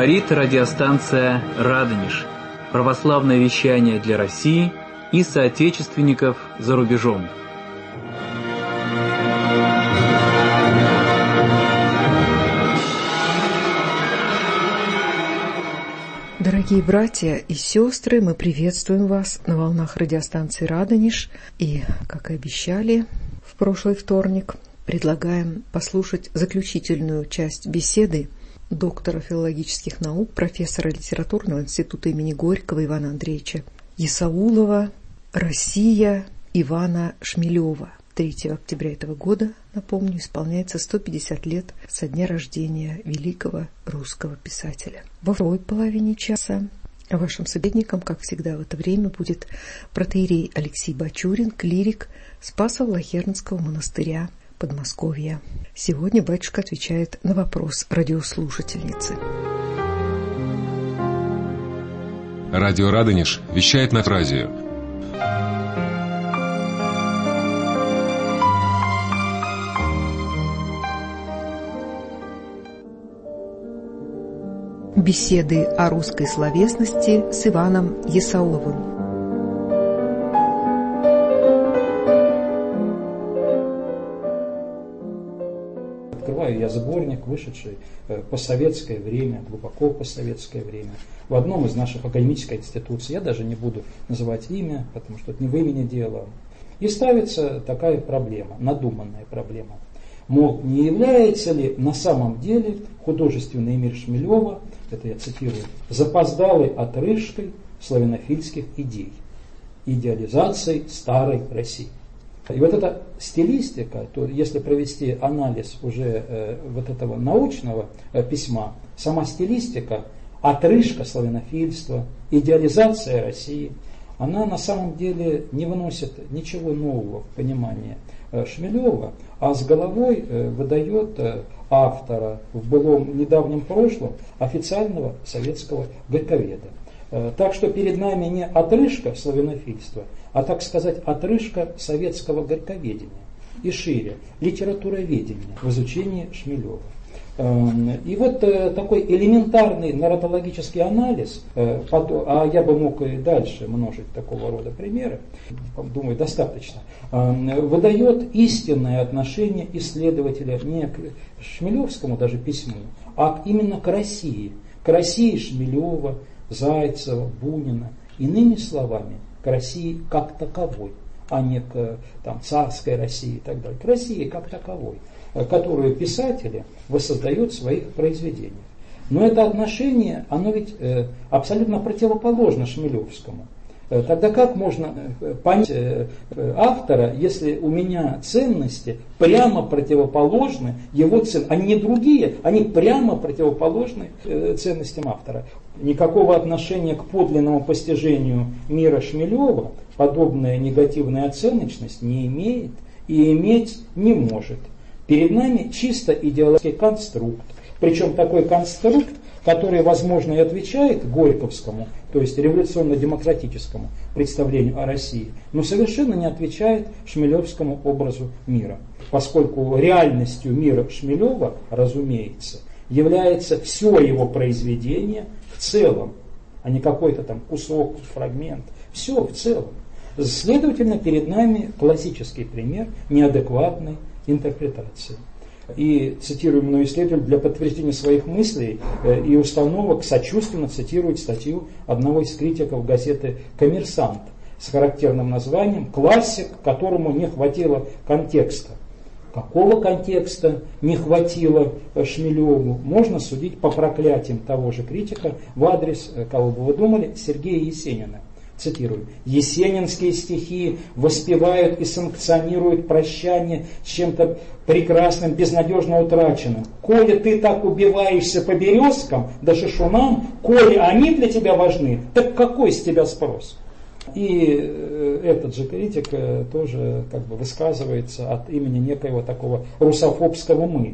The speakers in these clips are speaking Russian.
Говорит радиостанция «Радонеж». Православное вещание для России и соотечественников за рубежом. Дорогие братья и сестры, мы приветствуем вас на волнах радиостанции «Радонеж». И, как и обещали в прошлый вторник, предлагаем послушать заключительную часть беседы доктора филологических наук, профессора литературного института имени Горького Ивана Андреевича Есаулова «Россия» Ивана Шмелева. 3 октября этого года, напомню, исполняется 150 лет со дня рождения великого русского писателя. Во второй половине часа вашим собеседником, как всегда в это время, будет протоиерей Алексей Бачурин, клирик Спасо-Влахернского монастыря Подмосковья. Сегодня батюшка отвечает на вопрос радиослушательницы. Радио «Радонеж» вещает на Фразию. Беседы о русской словесности с Иваном Есауловым. Открываю я сборник, вышедший по советское время, глубоко по советское время, в одном из наших академических институций. Я даже не буду называть имя, потому что это не в имени дело. И ставится такая проблема, надуманная проблема. Мол, не является ли на самом деле художественный мир Шмелева, это я цитирую, запоздалой отрыжкой славянофильских идей, идеализацией старой России. И вот эта стилистика, то если провести анализ уже вот этого научного письма, сама стилистика, отрыжка славянофильства, идеализация России, она на самом деле не выносит ничего нового в понимание Шмелева, а с головой выдает автора в былом недавнем прошлом официального советского горьковеда. Так что перед нами не отрыжка славянофильства, а, так сказать, отрыжка советского горьковедения и шире литературоведения в изучении Шмелева. И вот такой элементарный народологический анализ, а я бы мог и дальше множить такого рода примеры, думаю, достаточно, выдает истинное отношение исследователя не к шмелевскому даже письму, а именно к России Шмелева, Зайцева, Бунина, иными словами, к России как таковой, а не к царской России и так далее, к России как таковой, которую писатели воссоздают в своих произведениях. Но это отношение, оно ведь абсолютно противоположно шмелевскому. Тогда как можно понять автора, если у меня ценности прямо противоположны его ценностям, они не другие, они прямо противоположны ценностям автора. Никакого отношения к подлинному постижению мира Шмелева подобная негативная оценочность не имеет и иметь не может. Перед нами чисто идеологический конструкт, причем такой конструкт, который, возможно, и отвечает горьковскому, то есть революционно-демократическому представлению о России, но совершенно не отвечает шмелевскому образу мира, поскольку реальностью мира Шмелева, разумеется, является все его произведение в целом, а не какой-то там кусок, фрагмент, все в целом. Следовательно, перед нами классический пример неадекватной интерпретации. И цитируемый исследователь для подтверждения своих мыслей и установок сочувственно цитирует статью одного из критиков газеты «Коммерсант» с характерным названием «Классик, которому не хватило контекста». Какого контекста не хватило Шмелеву, можно судить по проклятиям того же критика в адрес, кого бы вы думали, Сергея Есенина. Цитирую. «Есенинские стихи воспевают и санкционируют прощание с чем-то прекрасным, безнадежно утраченным. Коли ты так убиваешься по березкам да шишунам, коли они для тебя важны, так какой с тебя спрос?» И этот же критик тоже высказывается от имени некоего такого русофобского «мы».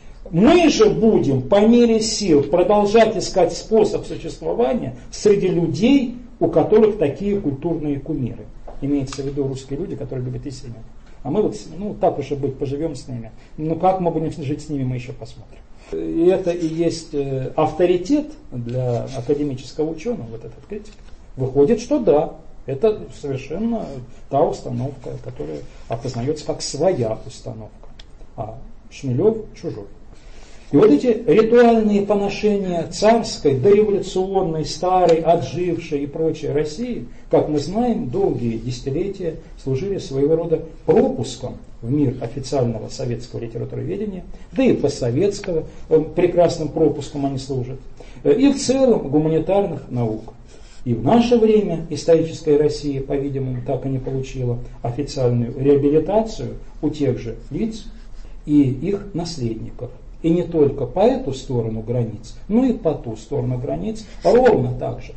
Мы же будем по мере сил продолжать искать способ существования среди людей, у которых такие культурные кумиры. Имеется в виду русские люди, которые любят Есенина. А мы так уж и быть, поживем с ними. Как мы будем жить с ними, мы еще посмотрим. И это и есть авторитет для академического ученого, вот этот критик. Выходит, что да, это совершенно та установка, которая опознается как своя установка, а Шмелев чужой. И вот эти ритуальные поношения царской, дореволюционной, старой, отжившей и прочей России, как мы знаем, долгие десятилетия служили своего рода пропуском в мир официального советского литературоведения, да и постсоветского, прекрасным пропуском они служат, и в целом гуманитарных наук. И в наше время историческая Россия, по-видимому, так и не получила официальную реабилитацию у тех же лиц и их наследников. И не только по эту сторону границ, но и по ту сторону границ, ровно так же.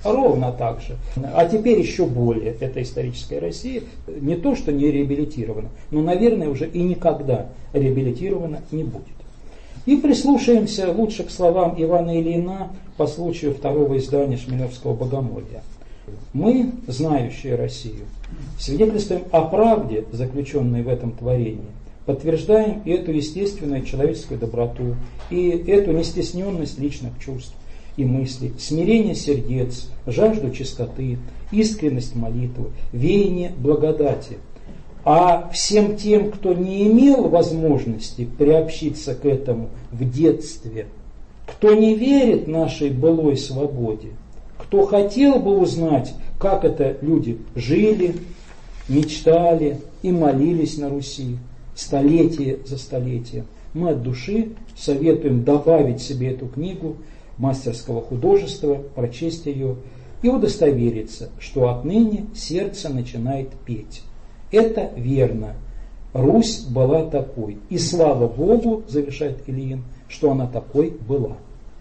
А теперь еще более эта историческая Россия не то что не реабилитирована, но, наверное, уже и никогда реабилитирована не будет. И прислушаемся лучше к словам Ивана Ильина по случаю второго издания Шмелевского «Богомолья». Мы, знающие Россию, свидетельствуем о правде, заключенной в этом творении, подтверждаем и эту естественную человеческую доброту, и эту нестесненность личных чувств и мыслей, смирение сердец, жажду чистоты, искренность молитвы, веяние благодати. А всем тем, кто не имел возможности приобщиться к этому в детстве, кто не верит нашей былой свободе, кто хотел бы узнать, как это люди жили, мечтали и молились на Руси, столетие за столетием, мы от души советуем добавить себе эту книгу мастерского художества, прочесть ее и удостовериться, что отныне сердце начинает петь. Это верно. Русь была такой. И слава Богу, завершает Ильин, что она такой была.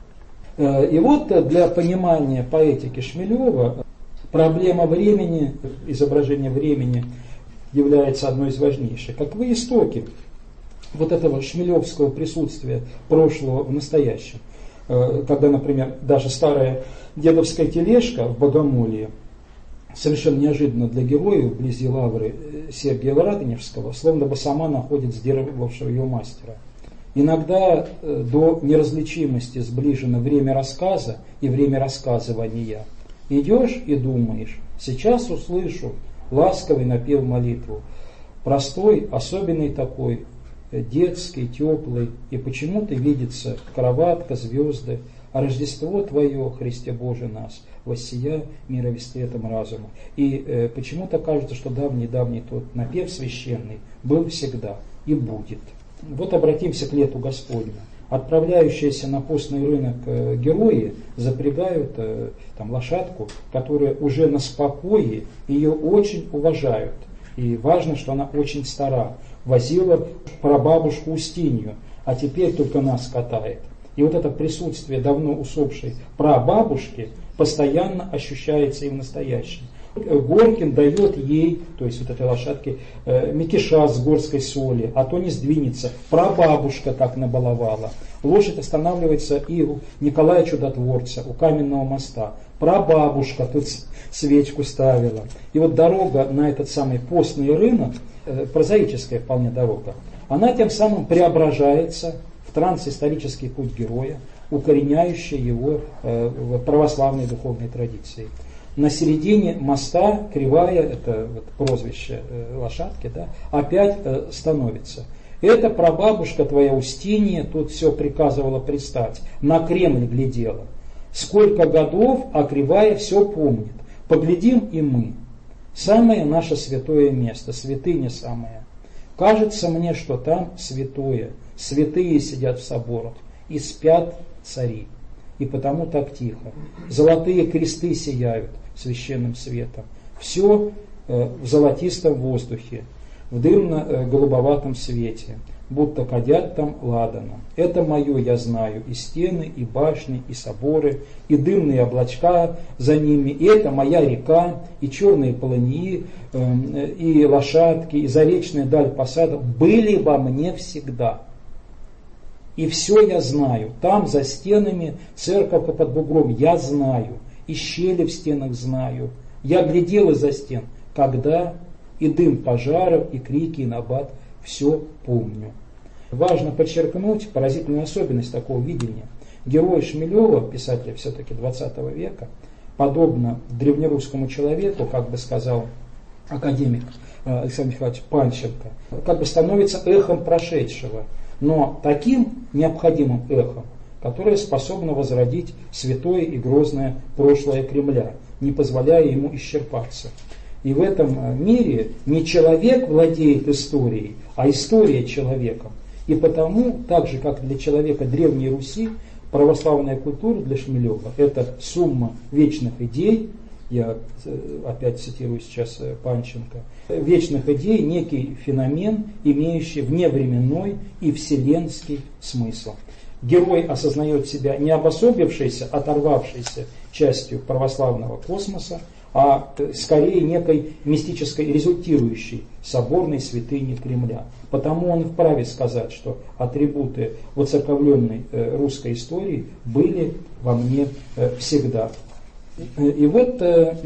И вот для понимания поэтики Шмелева проблема времени, изображение времени является одной из важнейших. Каковы истоки вот этого шмелевского присутствия прошлого в настоящем? Когда, например, даже старая дедовская тележка в Богомолье, совершенно неожиданно для героя вблизи лавры Сергия Радонежского, словно бы сама находит сдерживавшего ее мастера. Иногда до неразличимости сближено время рассказа и время рассказывания. Идешь и думаешь, сейчас услышу ласковый напев молитву, простой, особенный такой, детский, теплый, и почему-то видится кроватка, звезды, а Рождество Твое, Христе Боже нас, воссия мировесветом разума. И почему-то кажется, что давний-давний тот напев священный был всегда и будет. Вот обратимся к лету Господню. Отправляющиеся на постный рынок герои запрягают там лошадку, которая уже на спокое, ее очень уважают. И важно, что она очень стара. Возила прабабушку Устинью, а теперь только нас катает. И вот это присутствие давно усопшей прабабушки постоянно ощущается и в настоящем. Горкин дает ей, то есть вот этой лошадке, мекиша с горской соли, а то не сдвинется. Прабабушка так набаловала. Лошадь останавливается и у Николая Чудотворца, у Каменного моста. Прабабушка тут свечку ставила. И вот дорога на этот самый постный рынок, прозаическая вполне дорога, она тем самым преображается в трансисторический путь героя, укореняющий его в православной духовной традиции. На середине моста кривая, это вот прозвище лошадки, да, опять становится. Это прабабушка твоя Устинья тут все приказывала пристать, на Кремль глядела. Сколько годов, а кривая все помнит. Поглядим и мы. Самое наше святое место, святыня самая. Кажется мне, что там святое, святые сидят в соборах и спят цари. И потому так тихо. Золотые кресты сияют священным светом. Все в золотистом воздухе, в дымно-голубоватом свете, будто кадят там ладаном. Это мое я знаю, и стены, и башни, и соборы, и дымные облачка за ними, и это моя река, и черные полыньи, и лошадки, и заречная даль посадов были во мне всегда. И все я знаю, там за стенами церковка под бугром, я знаю, и щели в стенах знаю. Я глядел из-за стен, когда и дым пожаров, и крики, и набат, все помню. Важно подчеркнуть поразительную особенность такого видения. Герой Шмелева, писателя все-таки 20 века, подобно древнерусскому человеку, как бы сказал академик Александр Михайлович Панченко, как бы становится эхом прошедшего, но таким необходимым эхом, которое способно возродить святое и грозное прошлое Кремля, не позволяя ему исчерпаться. И в этом мире не человек владеет историей, а история человеком. И потому, так же как для человека Древней Руси, православная культура для Шмелева – это сумма вечных идей, я опять цитирую сейчас Панченко, вечных идей, некий феномен, имеющий вневременной и вселенский смысл. Герой осознает себя не обособившейся, оторвавшейся частью православного космоса, а скорее некой мистической результирующей соборной святыни Кремля. Потому он вправе сказать, что атрибуты воцерковленной русской истории были во мне всегда. И вот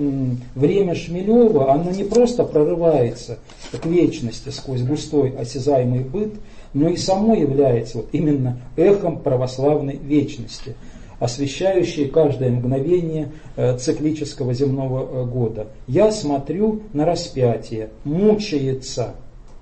время Шмелева, оно не просто прорывается к вечности сквозь густой осязаемый быт, но и само является вот именно эхом православной вечности, освещающей каждое мгновение циклического земного года. Я смотрю на распятие, мучается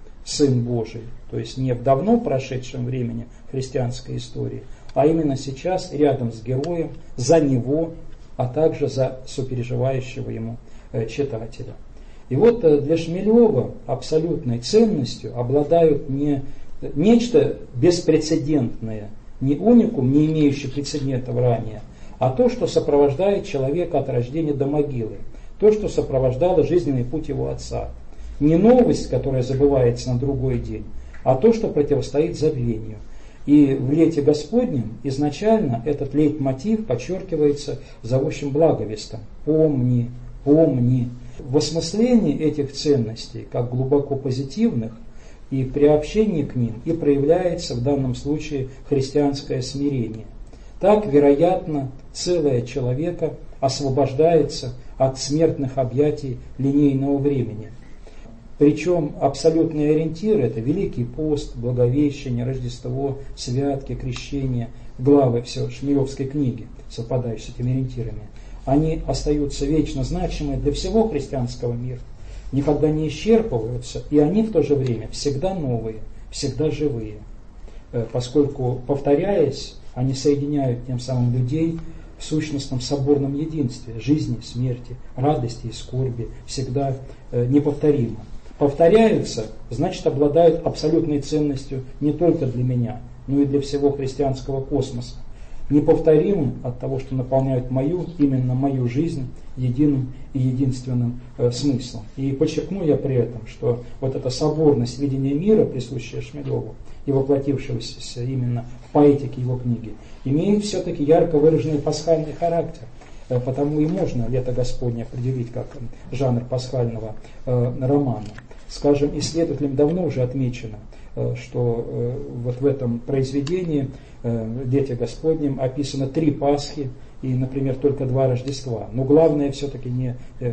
Сын Божий, то есть не в давно прошедшем времени христианской истории, а именно сейчас рядом с героем, за него, а также за сопереживающего ему читателя. И вот для Шмелева абсолютной ценностью обладают не нечто беспрецедентное, не уникум, не имеющий прецедентов ранее, а то, что сопровождает человека от рождения до могилы, то, что сопровождало жизненный путь его отца. Не новость, которая забывается на другой день, а то, что противостоит забвению. И в «Лете Господнем» изначально этот лейтмотив подчеркивается зовущим благовестом. «Помни, помни». В осмыслении этих ценностей, как глубоко позитивных, и при общении к ним и проявляется в данном случае христианское смирение. Так, вероятно, целое человека освобождается от смертных объятий линейного времени. Причем абсолютные ориентиры – это Великий пост, Благовещение, Рождество, святки, крещение, главы все Шмелевской книги, совпадающие с этими ориентирами. Они остаются вечно значимы для всего христианского мира, никогда не исчерпываются, и они в то же время всегда новые, всегда живые, поскольку, повторяясь, они соединяют тем самым людей в сущностном соборном единстве жизни, смерти, радости и скорби, всегда неповторимо. Повторяются, значит, обладают абсолютной ценностью не только для меня, но и для всего христианского космоса. Неповторимы от того, что наполняют именно мою жизнь единым и единственным смыслом. И подчеркну я при этом, что вот эта соборность видения мира, присущая Шмелеву и воплотившегося именно в поэтике его книги, имеет все-таки ярко выраженный пасхальный характер. Потому и можно «Лето Господне» определить как жанр пасхального романа. Скажем, исследователям давно уже отмечено, что вот в этом произведении «Лете Господнем» описано 3 Пасхи и, например, только 2 Рождества. Но главное все-таки не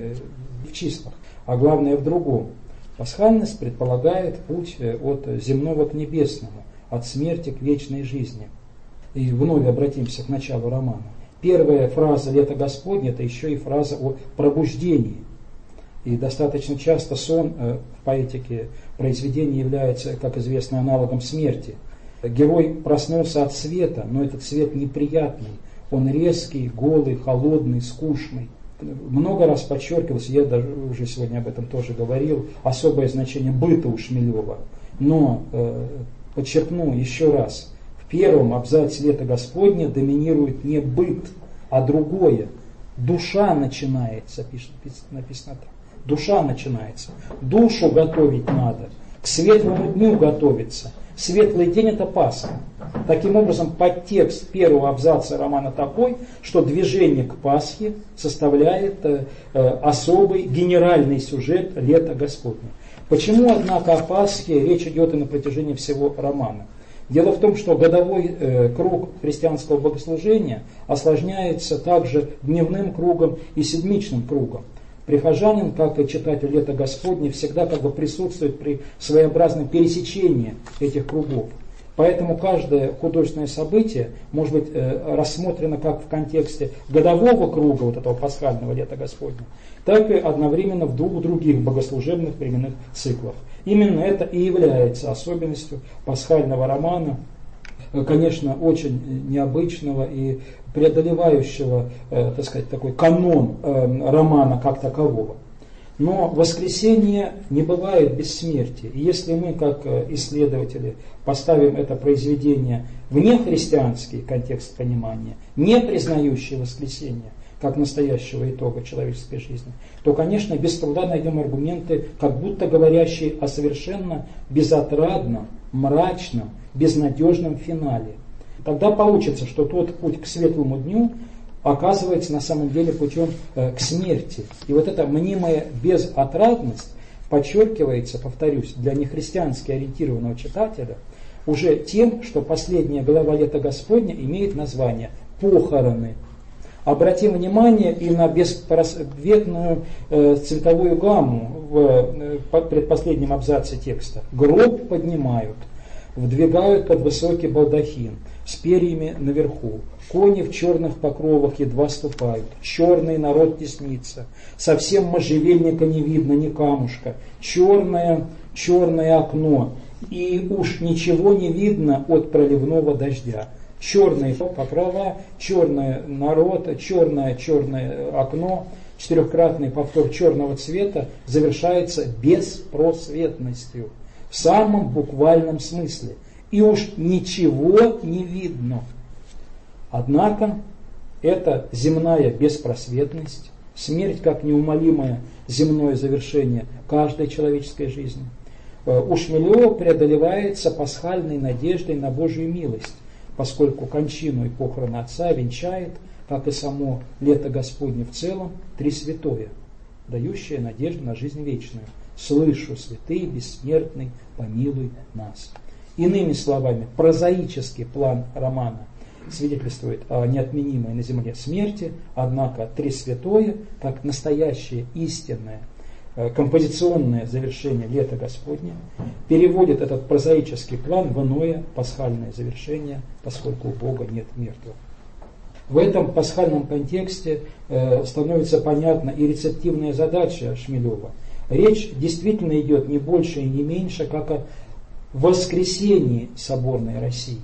в числах, а главное в другом. Пасхальность предполагает путь от земного к небесному, от смерти к вечной жизни. И вновь обратимся к началу романа. Первая фраза «Лето Господне» – это еще и фраза о пробуждении. И достаточно часто сон в поэтике произведения является, как известно, аналогом смерти. Герой проснулся от света, но этот свет неприятный. Он резкий, голый, холодный, скучный. Много раз подчеркивалось, я даже уже сегодня об этом тоже говорил, особое значение быта у Шмелева. Но подчеркну еще раз, в первом абзаце «Лета Господня» доминирует не быт, а другое. Душа начинается, написано так. Душа начинается. Душу готовить надо, к светлому дню готовиться. Светлый день – это Пасха. Таким образом, подтекст первого абзаца романа такой, что движение к Пасхе составляет особый генеральный сюжет «Лета Господне». Почему, однако, о Пасхе речь идет и на протяжении всего романа? Дело в том, что годовой круг христианского богослужения осложняется также дневным кругом и седмичным кругом. Прихожанин, как и читатель «Лета Господне», всегда как бы присутствует при своеобразном пересечении этих кругов. Поэтому каждое художественное событие может быть рассмотрено как в контексте годового круга вот этого пасхального лета Господня, так и одновременно в двух других богослужебных временных циклах. Именно это и является особенностью пасхального романа, конечно, очень необычного и преодолевающего, так сказать, такой канон романа как такового. Но воскресение не бывает без смерти. И если мы, как исследователи, поставим это произведение в нехристианский контекст понимания, не признающий воскресение как настоящего итога человеческой жизни, то, конечно, без труда найдем аргументы, как будто говорящие о совершенно безотрадном, мрачном, безнадежном финале. Тогда получится, что тот путь к светлому дню оказывается на самом деле путем к смерти. И вот эта мнимая безотрадность подчеркивается, повторюсь, для нехристиански ориентированного читателя уже тем, что последняя глава лета Господня имеет название «Похороны». Обратим внимание и на беспросветную цветовую гамму в предпоследнем абзаце текста. Гроб поднимают, вдвигают под высокий балдахин с перьями наверху. Кони в черных покровах едва ступают, черный народ теснится, совсем можжевельника не видно, ни камушка, черное окно, и уж ничего не видно от проливного дождя. Черные покрова, черный народ, черное окно, четырехкратный повтор черного цвета завершается беспросветностью в самом буквальном смысле. И уж ничего не видно. Однако это земная беспросветность, смерть как неумолимое земное завершение каждой человеческой жизни, у Шмелева преодолевается пасхальной надеждой на Божью милость, поскольку кончину и похороны отца венчает, как и само лето Господне в целом, три святое, дающее надежду на жизнь вечную. «Слышу, святый, бессмертный, помилуй нас». Иными словами, прозаический план романа свидетельствует о неотменимой на земле смерти, однако три святое, как настоящее истинное композиционное завершение лета Господня, переводит этот прозаический план в иное пасхальное завершение, поскольку у Бога нет мертвых. В этом пасхальном контексте становится понятна и рецептивная задача Шмелева. Речь действительно идет не больше и не меньше, как о воскресении соборной России.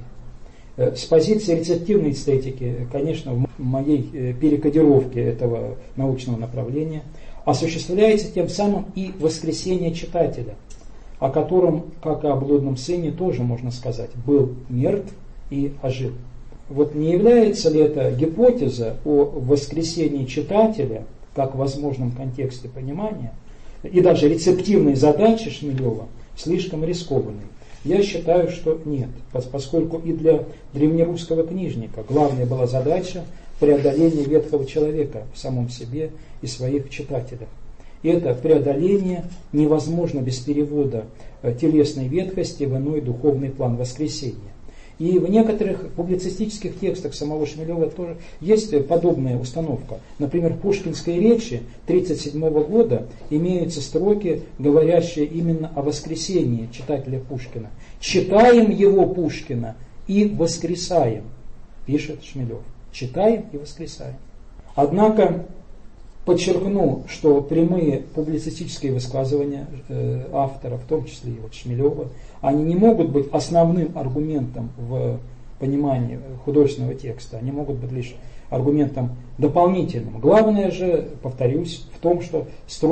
С позиции рецептивной эстетики, конечно, в моей перекодировке этого научного направления осуществляется тем самым и воскресение читателя, о котором, как и о блудном сыне, тоже можно сказать, был мертв и ожил. Вот не является ли эта гипотеза о воскресении читателя, как в возможном контексте понимания, и даже рецептивной задачи Шмелева слишком рискованной? Я считаю, что нет, поскольку и для древнерусского книжника главная была задача преодоления ветхого человека в самом себе и своих читателях. И это преодоление невозможно без перевода телесной ветхости в иной духовный план воскресения. И в некоторых публицистических текстах самого Шмелева тоже есть подобная установка. Например, в пушкинской речи 1937 года имеются строки, говорящие именно о воскресении читателя Пушкина. «Читаем его, Пушкина, и воскресаем», пишет Шмелев. «Читаем и воскресаем». Однако подчеркну, что прямые публицистические высказывания автора, в том числе и вот Шмелева, они не могут быть основным аргументом в понимании художественного текста, они могут быть лишь аргументом дополнительным. Главное же, повторюсь, в том, что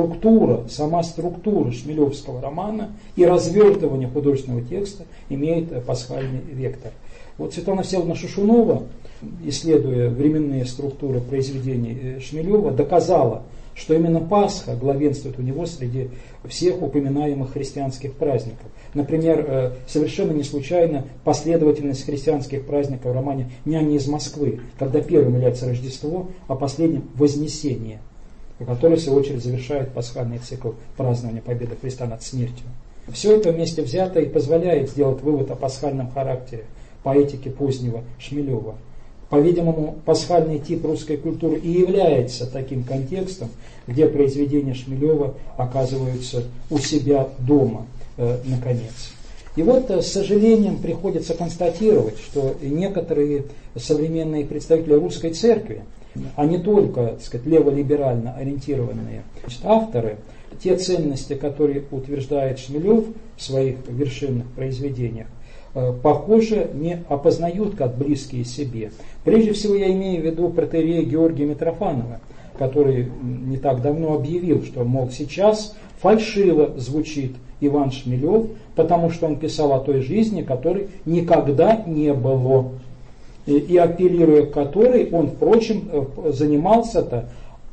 сама структура шмелевского романа и развертывание художественного текста имеет пасхальный вектор. Вот Светлана Всеволодовна Шушунова, исследуя временные структуры произведений Шмелева, доказала, что именно Пасха главенствует у него среди всех упоминаемых христианских праздников. Например, совершенно не случайно последовательность христианских праздников в романе «Няня из Москвы», когда первым является Рождество, а последним – Вознесение, который, в свою очередь, завершает пасхальный цикл празднования победы Христа над смертью. Все это вместе взято и позволяет сделать вывод о пасхальном характере поэтики позднего Шмелева. По-видимому, пасхальный тип русской культуры и является таким контекстом, где произведения Шмелева оказываются у себя дома, наконец. И вот с сожалением приходится констатировать, что некоторые современные представители русской церкви, а не только, так сказать, леволиберально ориентированные авторы, те ценности, которые утверждает Шмелев в своих вершинных произведениях, похоже, не опознают как близкие себе. Прежде всего я имею в виду протоиерея Георгия Митрофанова, который не так давно объявил, что, мол, сейчас фальшиво звучит Иван Шмелев, потому что он писал о той жизни, которой никогда не было, и апеллируя к которой он, впрочем, занимался-то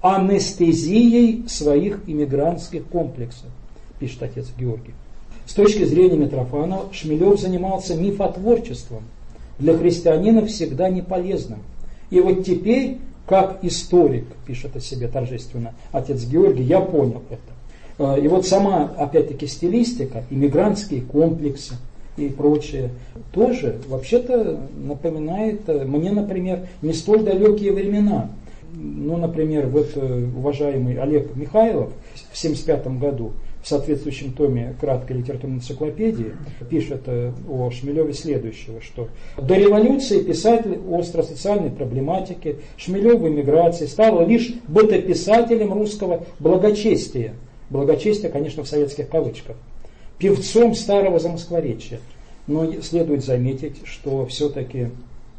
анестезией своих иммигрантских комплексов, пишет отец Георгий. С точки зрения Митрофанова, Шмелев занимался мифотворчеством, для христианина всегда неполезным. И вот теперь, как историк, пишет о себе торжественно отец Георгий, я понял это. И вот сама, опять-таки, стилистика, иммигрантские комплексы и прочее, тоже, вообще-то, напоминает мне, например, не столь далекие времена. Ну, например, вот уважаемый Олег Михайлов в 1975 году в соответствующем томе краткой литературной энциклопедии пишет о Шмелеве следующего, что до революции писатель остро-социальной проблематики, Шмелев в эмиграции стал лишь бытописателем русского благочестия. Благочестие, конечно, в советских кавычках. Певцом старого замоскворечья. Но следует заметить, что все-таки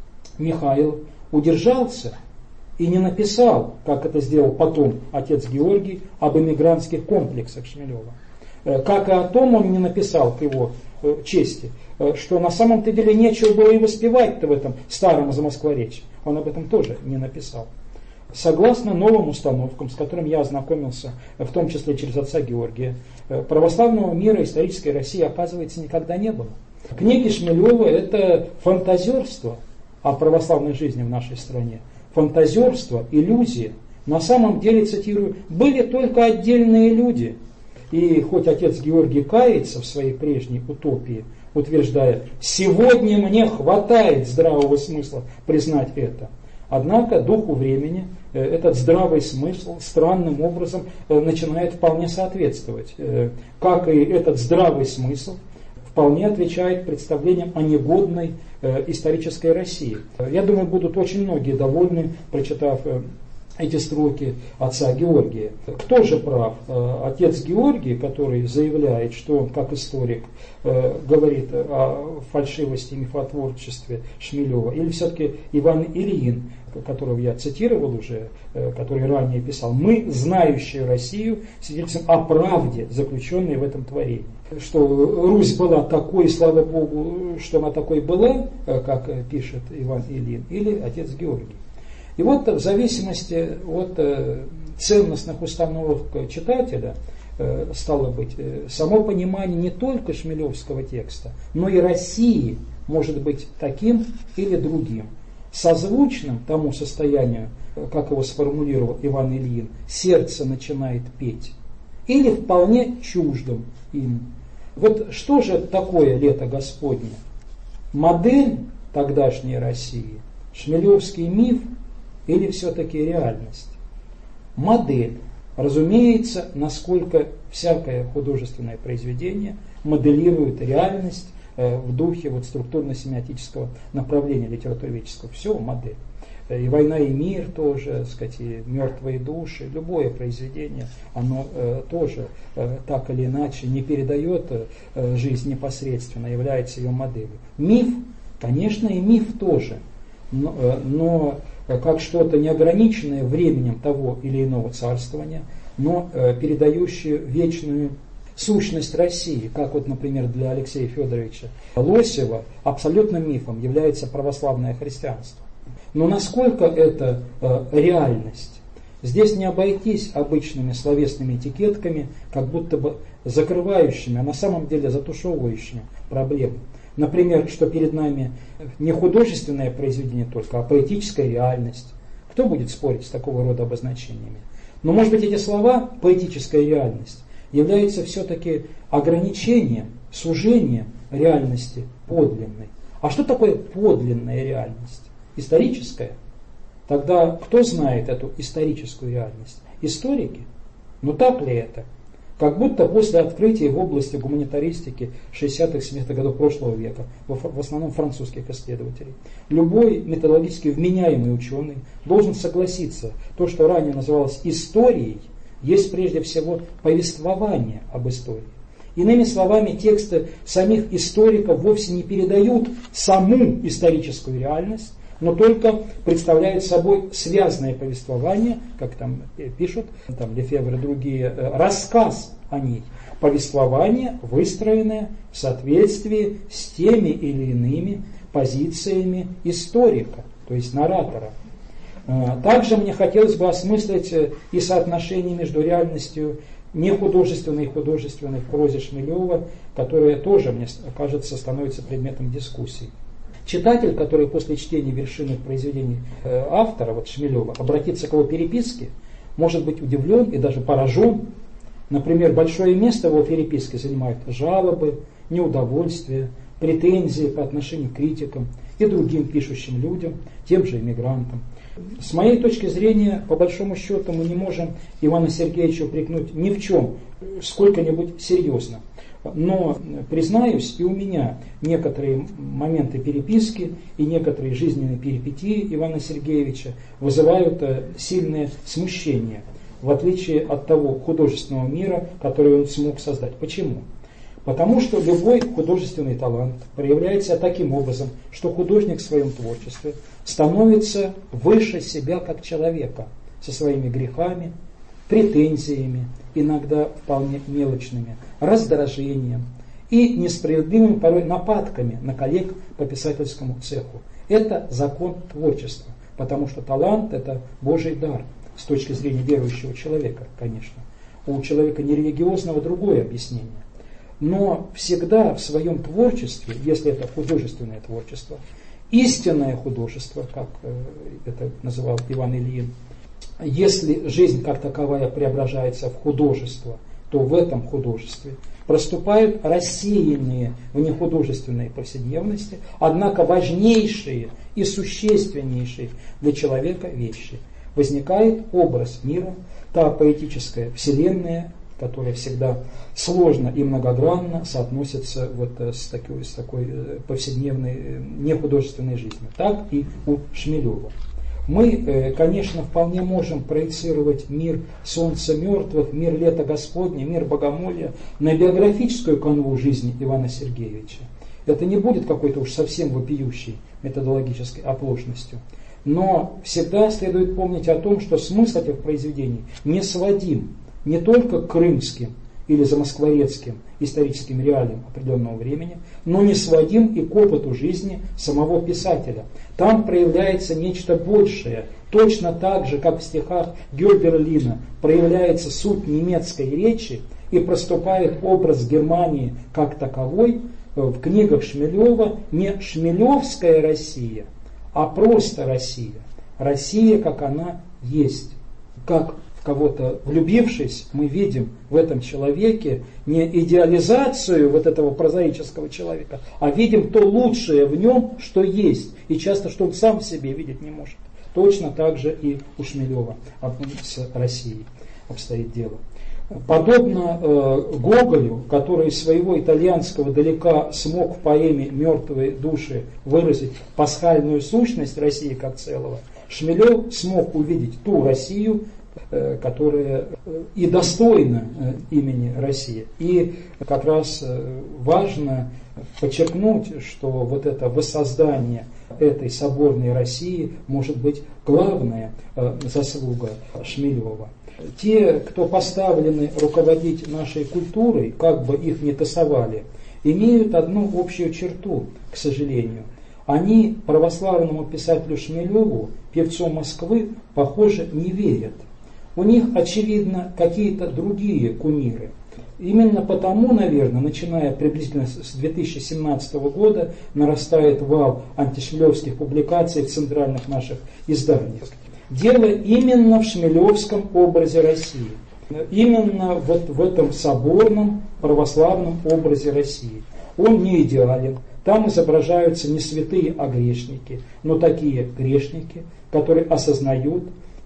Михаил удержался и не написал, как это сделал потом отец Георгий, об эмигрантских комплексах Шмелева. Как и о том он не написал к его чести, что на самом-то деле нечего было и воспевать-то в этом старом замоскворечье. Он об этом тоже не написал. Согласно новым установкам, с которыми я ознакомился, в том числе через отца Георгия, православного мира исторической России, оказывается, никогда не было. Книги Шмелева – это фантазерство о православной жизни в нашей стране. Фантазерство, иллюзия. На самом деле, цитирую, были только отдельные люди. И хоть отец Георгий кается в своей прежней утопии, утверждая, сегодня мне хватает здравого смысла признать это. Однако духу времени этот здравый смысл странным образом начинает вполне соответствовать. Как и этот здравый смысл вполне отвечает представлениям о негодной исторической России. Я думаю, будут очень многие довольны, прочитав эти строки отца Георгия. Кто же прав? Отец Георгий, который заявляет, что он, как историк, говорит о фальшивости и мифотворчестве Шмелева, или все-таки Иван Ильин, которого я цитировал уже, который ранее писал, мы, знающие Россию, свидетельствуем о правде, заключенной в этом творении. Что Русь была такой, слава Богу, что она такой была, как пишет Иван Ильин, или отец Георгий. И вот в зависимости от ценностных установок читателя, стало быть, само понимание не только шмелевского текста, но и России может быть таким или другим, созвучным тому состоянию, как его сформулировал Иван Ильин, сердце начинает петь, или вполне чуждым им. Вот что же такое лето Господне? Модель тогдашней России, шмелевский миф или все-таки реальность? Модель. Разумеется, насколько всякое художественное произведение моделирует реальность в духе вот структурно-семиотического направления литературоведческого. Все модель. И «Война и мир» тоже, так сказать, и «Мертвые души», любое произведение, оно тоже так или иначе не передает жизнь непосредственно, является ее моделью. Миф, конечно, и миф тоже, но как что-то неограниченное временем того или иного царствования, но передающее вечную сущность России, как вот, например, для Алексея Федоровича Лосева абсолютным мифом является православное христианство. Но насколько это реальность? Здесь не обойтись обычными словесными этикетками, как будто бы закрывающими, а на самом деле затушевывающими проблему. Например, что перед нами не художественное произведение только, а поэтическая реальность. Кто будет спорить с такого рода обозначениями? Но, может быть, эти слова «поэтическая реальность» являются все-таки ограничением, сужением реальности подлинной. А что такое подлинная реальность? Историческая? Тогда кто знает эту историческую реальность? Историки? Но так ли это? Как будто после открытия в области гуманитаристики 60-70-х годов прошлого века, в основном французских исследователей, любой методологически вменяемый ученый должен согласиться, то, что ранее называлось историей, есть прежде всего повествование об истории. Иными словами, тексты самих историков вовсе не передают саму историческую реальность, но только представляют собой связанное повествование, как там пишут, там Лефевр и другие, рассказ о ней. Повествование, выстроенное в соответствии с теми или иными позициями историка, то есть наратора. Также мне хотелось бы осмыслить и соотношение между реальностью нехудожественной и художественной в прозе Шмелева, которая тоже, мне кажется, становится предметом дискуссий. Читатель, который после чтения вершинных произведений автора, вот Шмелева, обратится к его переписке, может быть удивлен и даже поражен. Например, большое место в его переписке занимают жалобы, неудовольствия, претензии по отношению к критикам и другим пишущим людям, тем же иммигрантам. С моей точки зрения, по большому счету, мы не можем Ивана Сергеевича упрекнуть ни в чем, сколько-нибудь серьезно. Но, признаюсь, и у меня некоторые моменты переписки и некоторые жизненные перипетии Ивана Сергеевича вызывают сильное смущение, в отличие от того художественного мира, который он смог создать. Почему? Потому что любой художественный талант проявляется таким образом, что художник в своем творчестве становится выше себя как человека, со своими грехами, претензиями, иногда вполне мелочными, раздражением и несправедливыми порой нападками на коллег по писательскому цеху. Это закон творчества, потому что талант – это Божий дар, с точки зрения верующего человека, конечно. У человека нерелигиозного другое объяснение. Но всегда в своем творчестве, если это художественное творчество, истинное художество, как это называл Иван Ильин, если жизнь как таковая преображается в художество, то в этом художестве проступают рассеянные в нехудожественной повседневности, однако важнейшие и существеннейшие для человека вещи. Возникает образ мира, та поэтическая вселенная, которая всегда сложно и многогранно соотносится вот с такой повседневной нехудожественной жизнью. Так и у Шмелева. Мы, конечно, вполне можем проецировать мир солнца мертвых, мир лета Господня, мир богомолья на биографическую канву жизни Ивана Сергеевича. Это не будет какой-то уж совсем вопиющей методологической оплошностью. Но всегда следует помнить о том, что смысл этих произведений не сводим не только к крымским или замоскворецким историческим реалиям определенного времени, но не сводим и к опыту жизни самого писателя. Там проявляется нечто большее, точно так же, как в стихах Гёльдерлина проявляется суть немецкой речи и проступает образ Германии как таковой, в книгах Шмелева не шмелевская Россия, а просто Россия. Россия, как она есть. Как в кого-то влюбившись, мы видим в этом человеке не идеализацию вот этого прозаического человека, а видим то лучшее в нем, что есть, и часто, что он сам в себе видеть не может. Точно так же и у Шмелева с Россией обстоит дело. Подобно Гоголю, который из своего итальянского далека смог в поэме «Мертвые души» выразить пасхальную сущность России как целого, Шмелев смог увидеть ту Россию, которая и достойна имени Россия. И как раз важно подчеркнуть, что вот это воссоздание этой соборной России может быть главная заслуга Шмелева. Те, кто поставлены руководить нашей культурой, как бы их ни тасовали, имеют одну общую черту, к сожалению. Они православному писателю Шмелеву, певцу Москвы, похоже, не верят. У них, очевидно, какие-то другие кумиры. Именно потому, наверное, начиная приблизительно с 2017 года, нарастает вал антишмелевских публикаций в центральных наших изданиях. Дело именно в шмелевском образе России. Именно вот в этом соборном православном образе России. Он не идеален. Там изображаются не святые, а грешники. Но такие грешники, которые осознают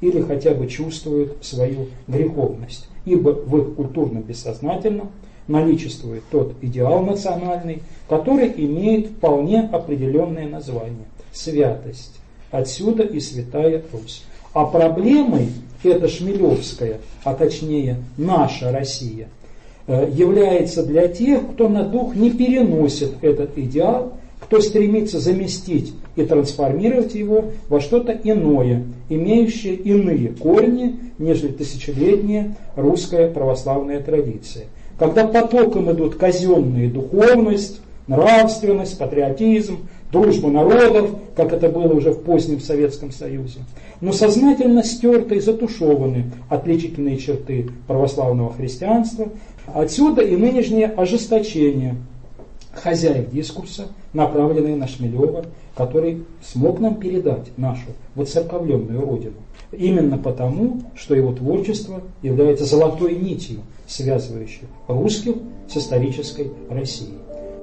или хотя бы чувствуют свою греховность, ибо в их культурном бессознательном наличествует тот идеал национальный, который имеет вполне определенное название – святость. Отсюда и святая Русь. А проблемой эта шмелевская, а точнее наша Россия, является для тех, кто на дух не переносит этот идеал, кто стремится заместить и трансформировать его во что-то иное, имеющее иные корни, нежели тысячелетняя русская православная традиция. Когда потоком идут казенные духовность, нравственность, патриотизм, дружба народов, как это было уже в позднем Советском Союзе, но сознательно стерты и затушеваны отличительные черты православного христианства, отсюда и нынешнее ожесточение хозяев дискурса, направленные на Шмелева, который смог нам передать нашу воцерковленную родину. Именно потому, что его творчество является золотой нитью, связывающей русских с исторической Россией.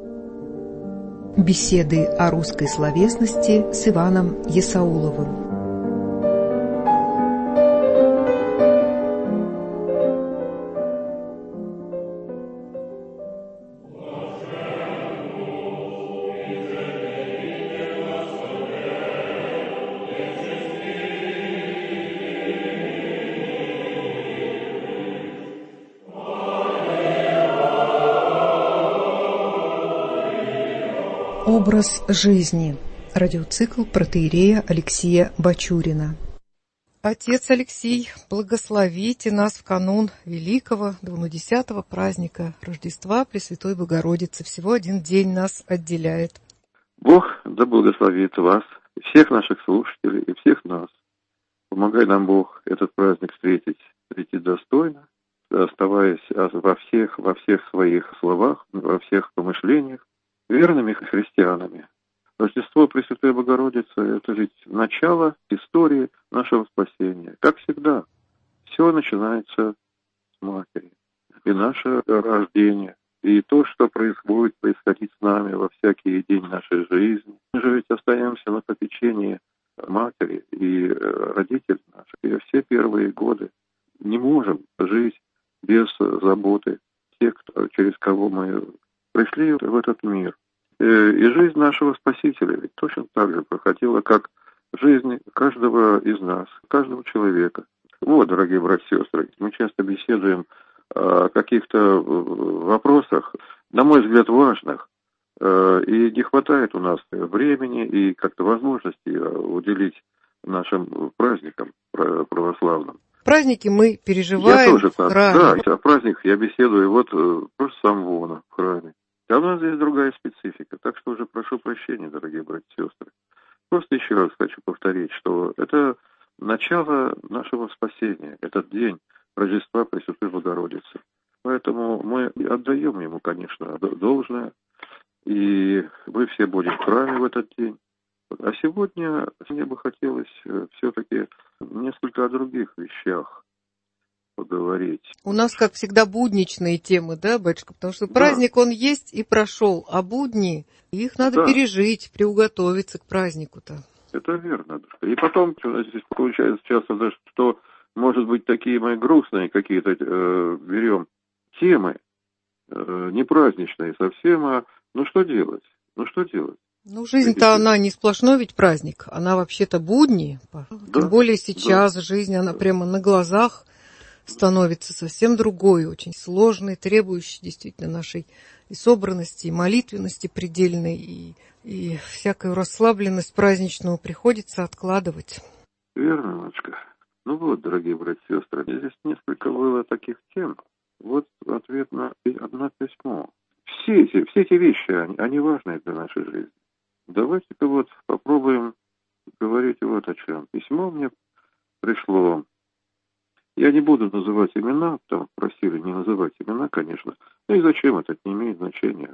Беседы о русской словесности с Иваном Есауловым. Образ жизни. Радиоцикл протоиерея Алексея Бачурина. Отец Алексей, благословите нас в канун великого 20-го праздника Рождества Пресвятой Богородицы. Всего один день нас отделяет. Бог да благословит вас, и всех наших слушателей, и всех нас. Помогай нам, Бог, этот праздник встретить достойно, оставаясь во всех своих словах, во всех помышлениях верными христианами. Рождество Пресвятой Богородицы – это ведь начало истории нашего спасения. Как всегда, все начинается с Матери. И наше рождение, и то, что будет происходить с нами во всякий день нашей жизни. Мы же ведь остаемся на попечении Матери и родителей наших. И все первые годы не можем жить без заботы тех, через кого мы пришли в этот мир. И жизнь нашего Спасителя ведь точно так же проходила, как жизнь каждого из нас, каждого человека. Вот, дорогие братья и сестры, мы часто беседуем о каких-то вопросах, на мой взгляд, важных, и не хватает у нас времени и как-то возможности уделить нашим праздникам православным. Праздники мы переживаем. Я тоже так, да, о праздниках я беседую вот просто с Амвона в храме. А у нас здесь другая специфика, так что уже прошу прощения, дорогие братья и сестры. Просто еще раз хочу повторить, что это начало нашего спасения, этот день Рождества Пресвятой Богородицы. Поэтому мы отдаем ему, конечно, должное, и мы все будем в храме в этот день. А сегодня мне бы хотелось все-таки несколько о других вещах поговорить. У нас, как всегда, будничные темы, да, батюшка? Потому что праздник, он есть и прошел, а будни, их надо пережить, приуготовиться к празднику-то. Это верно. И потом, здесь получается часто даже, что, может быть, такие мы грустные какие-то берем темы, не праздничные совсем, а что делать? Жизнь-то она не сплошной ведь праздник, она вообще-то будни. Тем более сейчас жизнь, она прямо на глазах становится совсем другой, очень сложной, требующей действительно нашей и собранности, и молитвенности предельной, и всякую расслабленность праздничную приходится откладывать. Верно, Машка. Дорогие братья и сестры, здесь несколько было таких тем. Вот ответ на одно письмо. Все эти вещи, они важны для нашей жизни. Давайте-ка попробуем говорить вот о чем. Письмо мне пришло. Я не буду называть имена, там просили не называть имена, конечно. И зачем, это не имеет значения.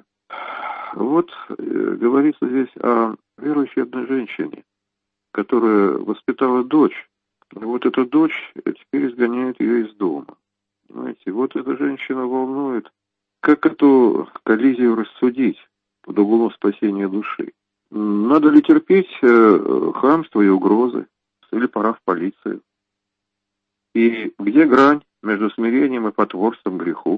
Говорится здесь о верующей одной женщине, которая воспитала дочь. Эта дочь теперь изгоняет ее из дома. Понимаете, эта женщина волнует, как эту коллизию рассудить под углом спасения души. Надо ли терпеть хамство и угрозы? Или пора в полицию? И где грань между смирением и потворством греху?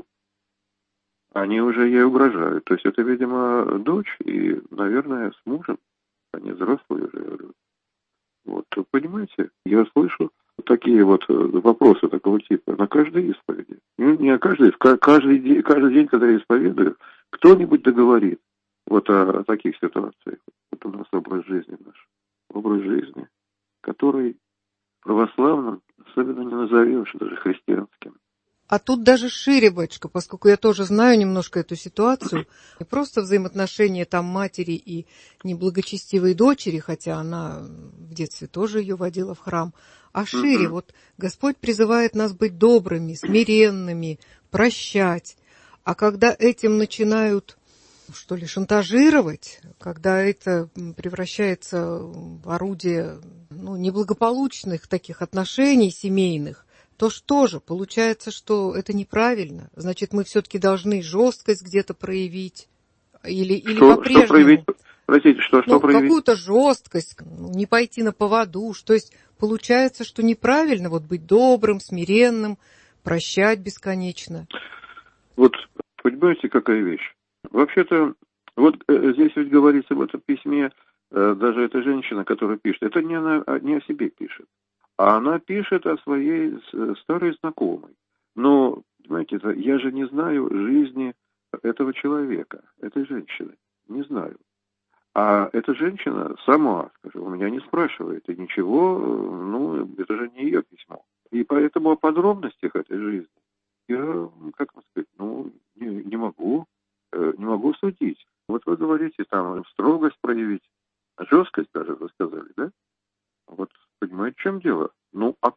Они уже ей угрожают. То есть это, видимо, дочь и, наверное, с мужем. Они взрослые уже. Вот, понимаете, я слышу такие вот вопросы такого типа на каждой исповеди. Не каждый день, когда я исповедую, кто-нибудь договорит вот о таких ситуациях. Вот у нас образ жизни наш. Образ жизни, который православным особенно не назовешь, даже христианским. А тут даже шире, батюшка, поскольку я тоже знаю немножко эту ситуацию, не просто взаимоотношения там матери и неблагочестивой дочери, хотя она в детстве тоже ее водила в храм, а шире. Вот Господь призывает нас быть добрыми, смиренными, прощать. А когда этим начинают, что ли, шантажировать, когда это превращается в орудие неблагополучных таких отношений семейных, то что же? Получается, что это неправильно. Значит, мы все-таки должны жесткость где-то проявить. Или по-прежнему. Что проявить? Простите, что проявить? Какую-то жесткость, не пойти на поводу. То есть получается, что неправильно вот быть добрым, смиренным, прощать бесконечно. Вот понимаете, какая вещь? Вообще-то, вот здесь ведь говорится в этом письме, даже эта женщина, которая пишет, это не о себе пишет. А она пишет о своей старой знакомой. Но, понимаете, я же не знаю жизни этого человека, этой женщины. Не знаю. А эта женщина сама, скажем, у меня не спрашивает. И ничего, это же не ее письмо. И поэтому о подробностях этой жизни я, как вам сказать, не могу судить. Вот вы говорите, там, строгость проявить, жесткость даже, вы сказали, да? Вот, понимаете, в чем дело? А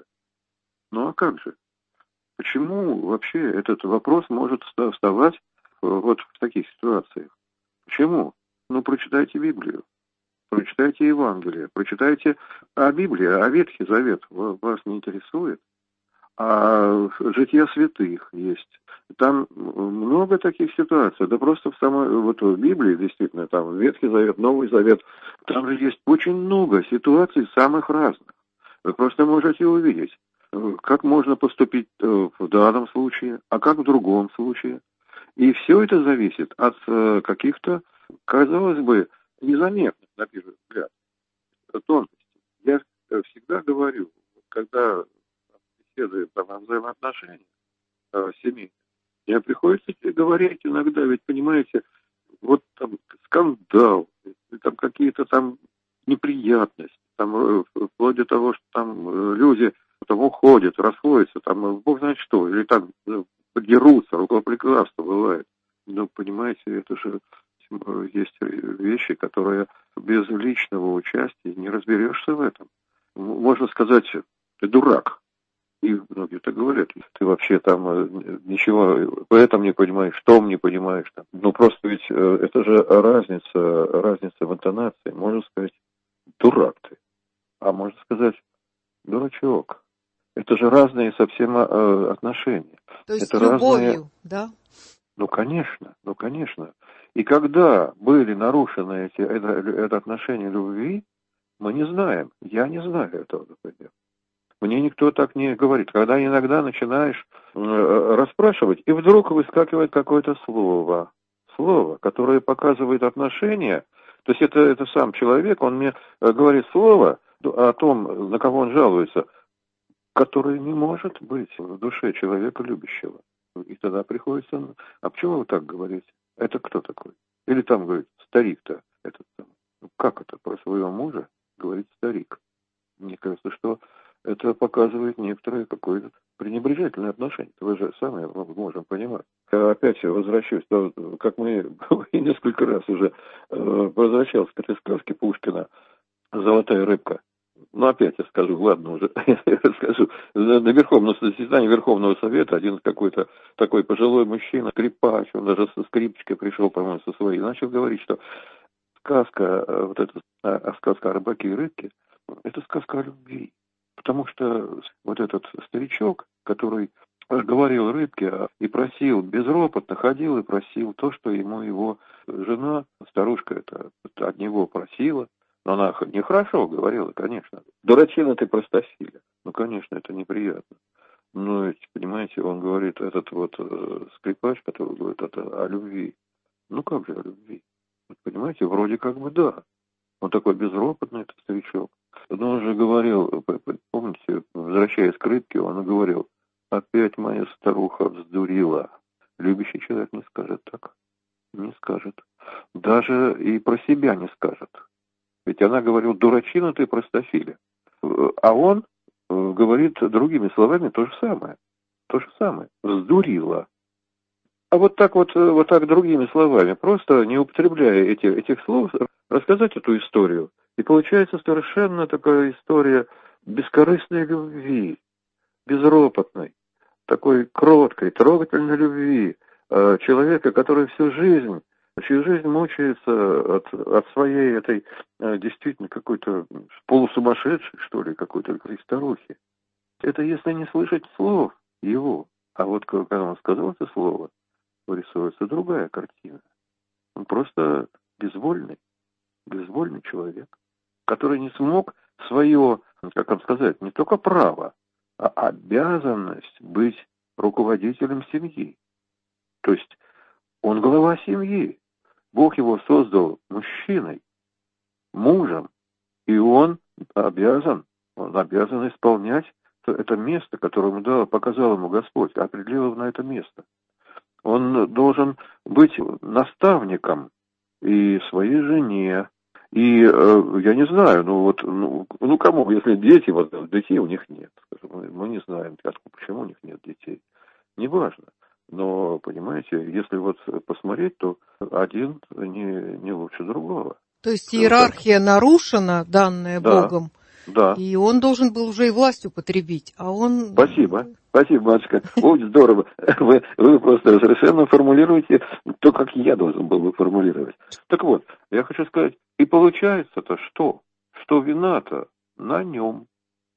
как же? Почему вообще этот вопрос может вставать вот в таких ситуациях? Почему? Прочитайте Библию, прочитайте Евангелие, прочитайте Библию, а Ветхий Завет вас не интересует? А жития святых есть. Там много таких ситуаций. Да просто в Библии, действительно, там Ветхий Завет, Новый Завет, там же есть очень много ситуаций самых разных. Вы просто можете увидеть, как можно поступить в данном случае, а как в другом случае. И все это зависит от каких-то, казалось бы, незаметных, на первый взгляд, тонкостей. Я всегда говорю, когда беседуем о взаимоотношениях семейных, мне приходится говорить иногда, ведь, понимаете, вот там скандал, там какие-то там неприятности, там вплоть до того, что там люди там уходят, расходятся, там бог знает что, или там подерутся, рукоприкладство бывает. Понимаете, это же есть вещи, которые без личного участия не разберешься в этом. Можно сказать, ты дурак. И многие так говорят. Ты вообще там ничего в этом не понимаешь, в том не понимаешь. Просто ведь это же разница в интонации. Можно сказать, дурак ты. А можно сказать, дурачок. Это же разные совсем отношения. То есть это с любовью, разные... да? Конечно. И когда были нарушены это отношение любви, мы не знаем. Я не знаю этого, например. Мне никто так не говорит. Когда иногда начинаешь расспрашивать, и вдруг выскакивает какое-то слово, которое показывает отношения. То есть это сам человек, он мне говорит слово о том, на кого он жалуется, которое не может быть в душе человека любящего. И тогда приходится, а почему вы так говорите? Это кто такой? Или там говорит, старик-то, этот там. Как это про своего мужа говорит старик? Мне кажется, что это показывает некоторое какое-то пренебрежительное отношение. Вы же сами можем понимать. Я опять возвращусь, как мы несколько раз уже возвращался к этой сказке Пушкина «Золотая рыбка». Опять я скажу, ладно уже, расскажу. На заседании Верховного Совета один какой-то такой пожилой мужчина, скрипач, он даже со скрипочкой пришел, по-моему, со своей, начал говорить, что сказка, сказка о рыбаке и рыбке, это сказка о любви. Потому что вот этот старичок, который говорил рыбке и просил, безропотно ходил и просил то, что ему его жена, старушка это от него просила, Но она нехорошо говорила, конечно. Дурачина ты, простофиля. Ну, конечно, это неприятно. Но ведь, понимаете, он говорит, этот вот скрипач, который говорит это о любви. Ну, как же о любви? Вот, понимаете, вроде как бы да. Он такой безропотный, этот старичок. Но он же говорил, помните, возвращаясь к рыбке, он говорил, опять моя старуха вздурила. Любящий человек не скажет так. Не скажет. Даже и про себя не скажет. Ведь она говорила, дурачина ты, простофиля. А он говорит другими словами то же самое. То же самое. Вздурила. А вот так другими словами, просто не употребляя этих слов, рассказать эту историю. И получается совершенно такая история бескорыстной любви, безропотной, такой кроткой, трогательной любви человека, который чью жизнь мучается от своей этой действительно какой-то полусумасшедшей, что ли, какой-то старухи. Это если не слышать слов его. А вот когда он сказал это слово, вырисовывается другая картина. Он просто безвольный человек, который не смог свое, как вам сказать, не только право, а обязанность быть руководителем семьи. То есть он глава семьи. Бог его создал мужчиной, мужем, и он обязан исполнять это место, которое ему показал ему Господь, определил его на это место. Он должен быть наставником и своей жене, и, я не знаю, кому, если дети, детей у них нет, скажем, мы не знаем, почему у них нет детей, неважно. Но, понимаете, если посмотреть, то один не лучше другого. То есть иерархия нарушена, данная Богом, да. И он должен был уже и власть употребить, а он... Спасибо, матушка. Очень здорово. Вы просто совершенно формулируете то, как я должен был бы формулировать. Так вот, я хочу сказать, и получается-то что? Что вина-то на нем.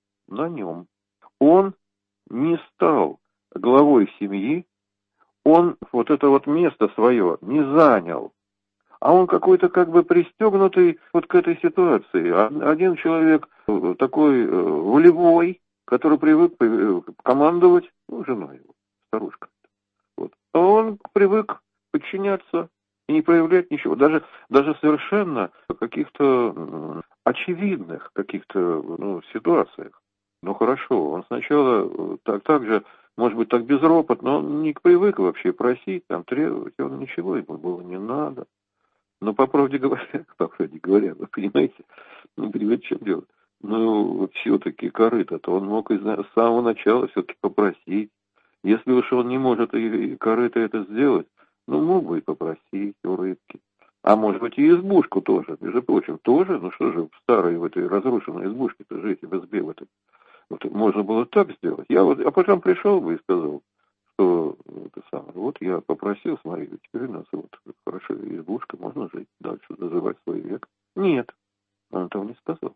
Он не стал главой семьи, он это место свое не занял. А он какой-то как бы пристегнутый к этой ситуации. Один человек такой волевой, который привык командовать, женой его, старушка. А он привык подчиняться и не проявлять ничего. Даже совершенно каких-то очевидных ситуациях. Хорошо, он сначала так же, может быть, так безропотно, он не привык вообще просить, требовать, он ничего ему было не надо. Но по правде говоря, вы понимаете, в чем дело? Все-таки корыто-то он мог с самого начала все-таки попросить. Если уж он не может и корыто это сделать, мог бы и попросить у рыбки. А может быть и избушку тоже, между прочим, тоже, что же в старой в этой разрушенной избушке-то жить, в избе в этой. Можно было так сделать. А потом пришел бы и сказал, что я попросил, смотри, теперь у нас хорошо, избушка, можно жить дальше, доживать свой век. Нет, он этого не сказал.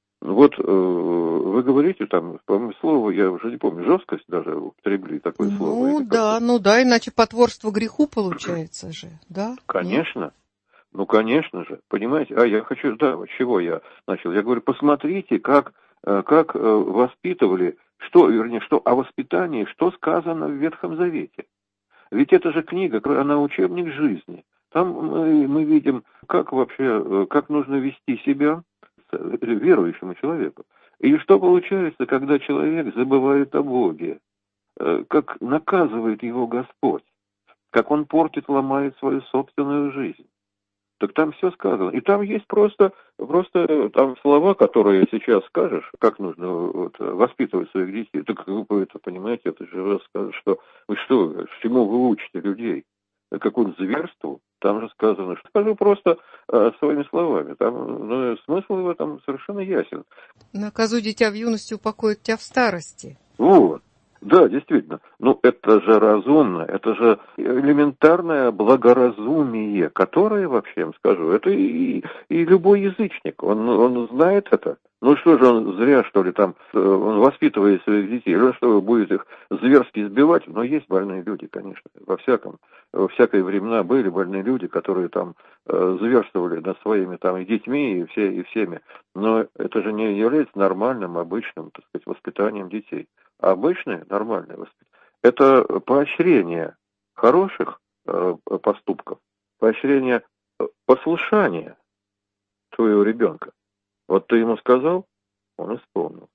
Вы говорите по-моему, слово, я уже не помню, жесткость даже употребили такое слово. Иначе потворство греху получается же, да? Конечно. Нет? Конечно же, понимаете, я хочу, чего я начал. Я говорю, посмотрите, как воспитывали, что о воспитании, что сказано в Ветхом Завете. Ведь это же книга, она учебник жизни. Там мы видим, как нужно вести себя верующему человеку. И что получается, когда человек забывает о Боге, как наказывает его Господь, как он портит, ломает свою собственную жизнь. Так там все сказано. И там есть просто там слова, которые сейчас скажешь, как нужно воспитывать своих детей. Так вы это понимаете, это же скажешь, что чему вы учите людей? Какому зверству? Там же сказано, что скажу просто своими словами. Там смысл его там совершенно ясен. Наказу дитя в юности, упокоит тебя в старости. Да, действительно. Это же разумно, это же элементарное благоразумие, которое, вообще, я вам скажу, это и любой язычник, он знает это. Ну что же он зря, что ли, там, он воспитывает своих детей, или он что, будет их зверски избивать? Но есть больные люди, конечно, во всякое времена были больные люди, которые там зверствовали над своими там и детьми, и всеми. Но это же не является нормальным, обычным, так сказать, воспитанием детей. А обычное, нормальное воспитание – это поощрение хороших поступков, поощрение послушания твоего ребенка. Вот ты ему сказал, он исполнил.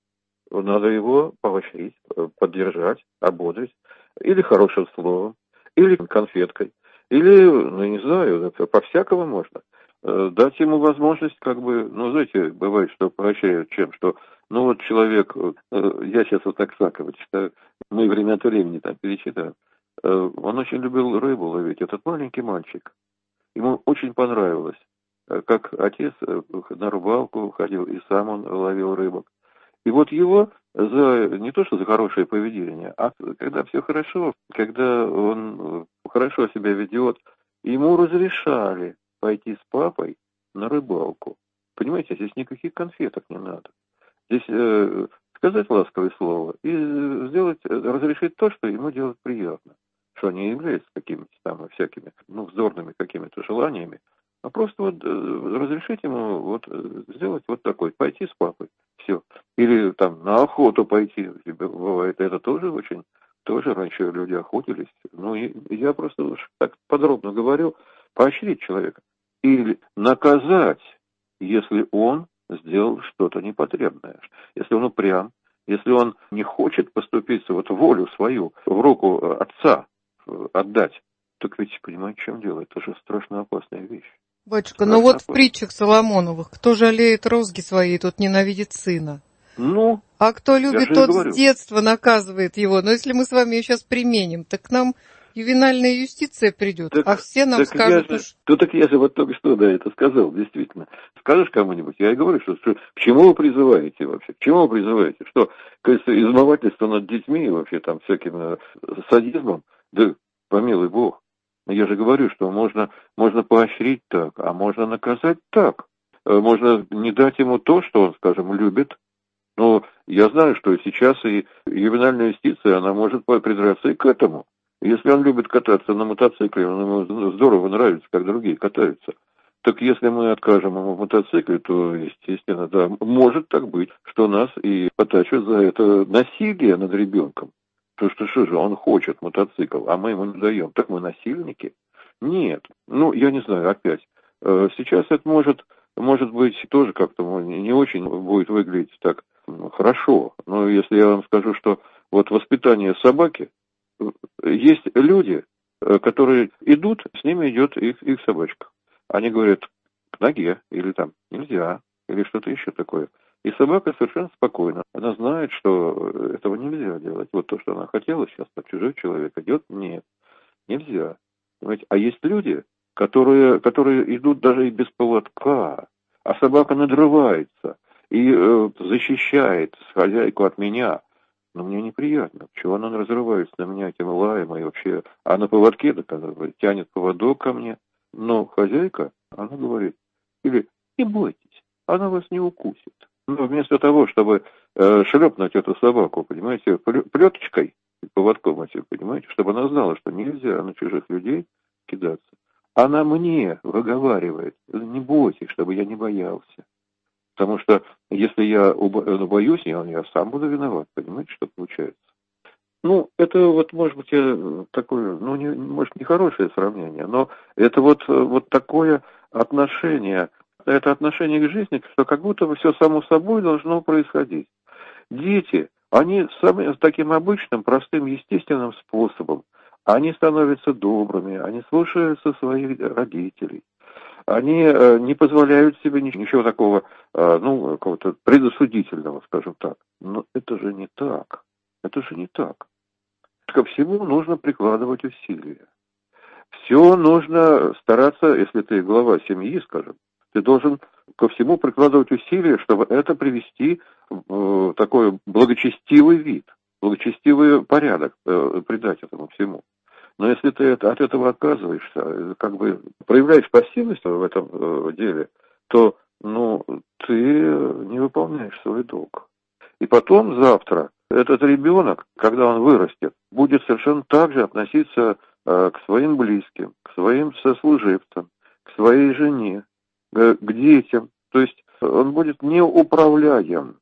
Надо его поощрить, поддержать, ободрить. Или хорошим словом, или конфеткой, или, ну, не знаю, по-всякому можно. Дать ему возможность, как бы, ну, знаете, бывает, что поощряют чем, что, ну, вот человек, я сейчас вот так вот читаю, мы время от времени там перечитаем, он очень любил рыбу ловить, этот маленький мальчик. Ему очень понравилось, как отец на рыбалку ходил, и сам он ловил рыбок. И вот его не то что за хорошее поведение, а когда все хорошо, когда он хорошо себя ведет, ему разрешали пойти с папой на рыбалку. Понимаете, здесь никаких конфеток не надо. Здесь сказать ласковое слово и разрешить то, что ему делать приятно. Что не является какими-то там всякими, ну, вздорными какими-то желаниями, а просто вот разрешить ему вот сделать вот такой, пойти с папой, все. Или там на охоту пойти, бывает, это тоже тоже раньше люди охотились. Ну, я просто уж так подробно говорю, поощрить человека. Или наказать, если он сделал что-то непотребное. Если он упрям, если он не хочет поступиться, вот волю свою в руку отца отдать, так ведь, понимаете, в чем дело? Это же страшно опасная вещь. Батюшка, ну вот в притчах Соломоновых, кто жалеет розги свои, тот ненавидит сына. Ну, а кто любит, тот с детства наказывает его. Но если мы с вами ее сейчас применим, так к нам ювенальная юстиция придет, а все нам скажут... Так я же вот только что, да, это сказал, действительно. Скажешь кому-нибудь, я и говорю, что к чему вы призываете вообще? К чему вы призываете? Что, кажется, измывательство над детьми и вообще там всяким садизмом? Да, помилуй Бог. Я же говорю, что можно поощрить так, а можно наказать так. Можно не дать ему то, что он, скажем, любит. Но я знаю, что сейчас и ювенальная юстиция, она может придраться и к этому. Если он любит кататься на мотоцикле, ему здорово нравится, как другие катаются. Так если мы откажем ему в мотоцикле, то, естественно, да, может так быть, что нас и потащат за это насилие над ребенком. Потому что же, он хочет мотоцикл, а мы ему не даем. Так мы насильники? Нет. Ну, я не знаю, опять. Сейчас это может быть тоже как-то не очень будет выглядеть так хорошо. Но если я вам скажу, что вот воспитание собаки, есть люди, которые идут, с ними идет их собачка. Они говорят, к ноге, или там нельзя, или что-то еще такое. И собака совершенно спокойна. Она знает, что этого нельзя делать. Вот то, что она хотела, сейчас там чужой человек идет, нет, нельзя. Понимаете? А есть люди, которые идут даже и без поводка, а собака надрывается и защищает хозяйку от меня. Но мне неприятно. Чего она разрывается на меня этим лаем и вообще... А на поводке тянет поводок ко мне. Но хозяйка, она говорит, или не бойтесь, она вас не укусит. Но вместо того, чтобы шлепнуть эту собаку, понимаете, плеточкой, поводком этим, понимаете, чтобы она знала, что нельзя на чужих людей кидаться. Она мне выговаривает, не бойтесь, чтобы я не боялся. Потому что если я боюсь, я сам буду виноват, понимаете, что получается. Ну, это вот, может быть, такое, ну, может, не хорошее сравнение, но это вот такое отношение, это отношение к жизни, что как будто бы все само собой должно происходить. Дети, они с таким обычным, простым, естественным способом, они становятся добрыми, они слушаются своих родителей. Они не позволяют себе ничего такого, ну, какого-то предосудительного, скажем так. Но это же не так. Это же не так. Ко всему нужно прикладывать усилия. Все нужно стараться, если ты глава семьи, скажем, ты должен ко всему прикладывать усилия, чтобы это привести в такой благочестивый вид, благочестивый порядок, придать этому всему. Но если ты от этого отказываешься, как бы проявляешь пассивность в этом деле, то ну, ты не выполняешь свой долг. И потом завтра этот ребенок, когда он вырастет, будет совершенно так же относиться к своим близким, к своим сослуживцам, к своей жене, к детям. То есть он будет неуправляем.